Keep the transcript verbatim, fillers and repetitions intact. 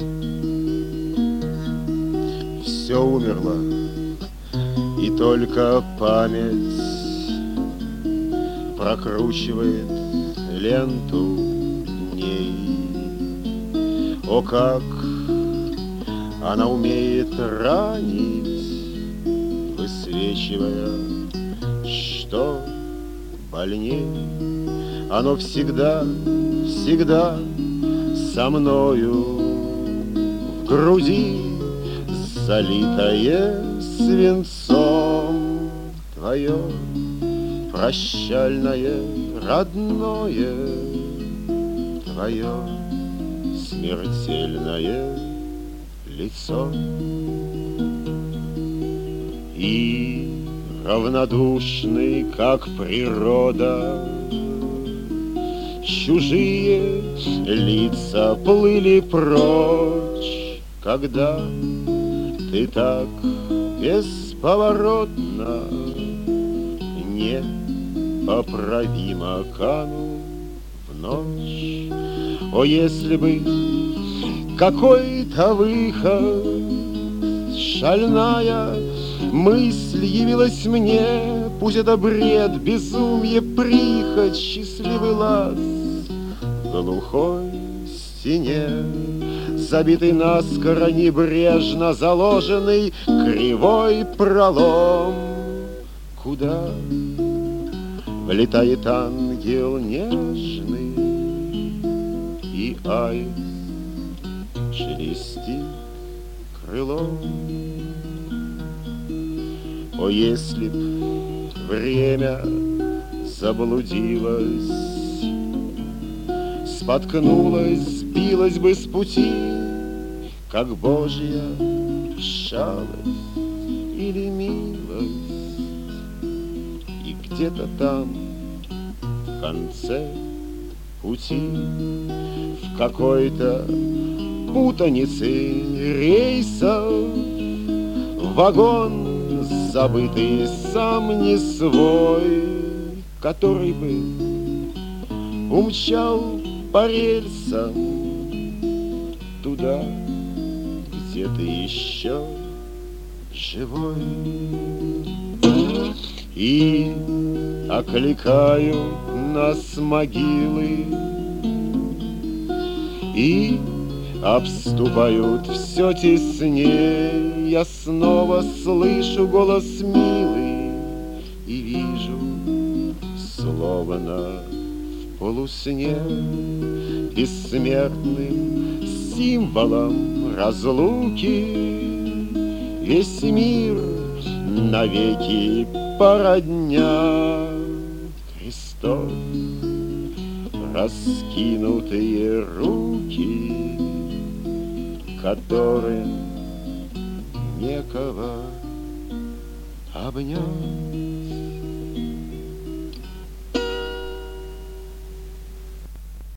Все умерло, и только память прокручивает ленту дней. О, как она умеет ранить, высвечивая, что больней. Оно всегда, всегда со мною в груди, залитое свинцом. Твое прощальное, родное, твое смертельное лицо. И равнодушный, как природа, чужие лица плыли прочь, когда ты так бесповоротно, непоправимо канул в ночь. О, если бы какой-то выход, шальная мысль явилась мне, пусть это бред, безумье, прихоть, счастливый лаз в глухой стене, забитый наскоро, небрежно заложенный кривой пролом, куда влетает ангел нежный и аист шелестит крылом. О, если б время заблудилось, споткнулась, сбилась бы с пути, как Божья шалость или милость, и где-то там в конце пути, в какой-то путанице рейсов, вагон забытый сам не свой, который бы умчал по рельсам туда, где ты еще живой. И окликают нас могилы, и обступают все теснее. Я снова слышу голос милый и вижу, словно в полусне, бессмертным символом разлуки весь мир навеки породня. Христос, раскинутые руки, которым некого обнять.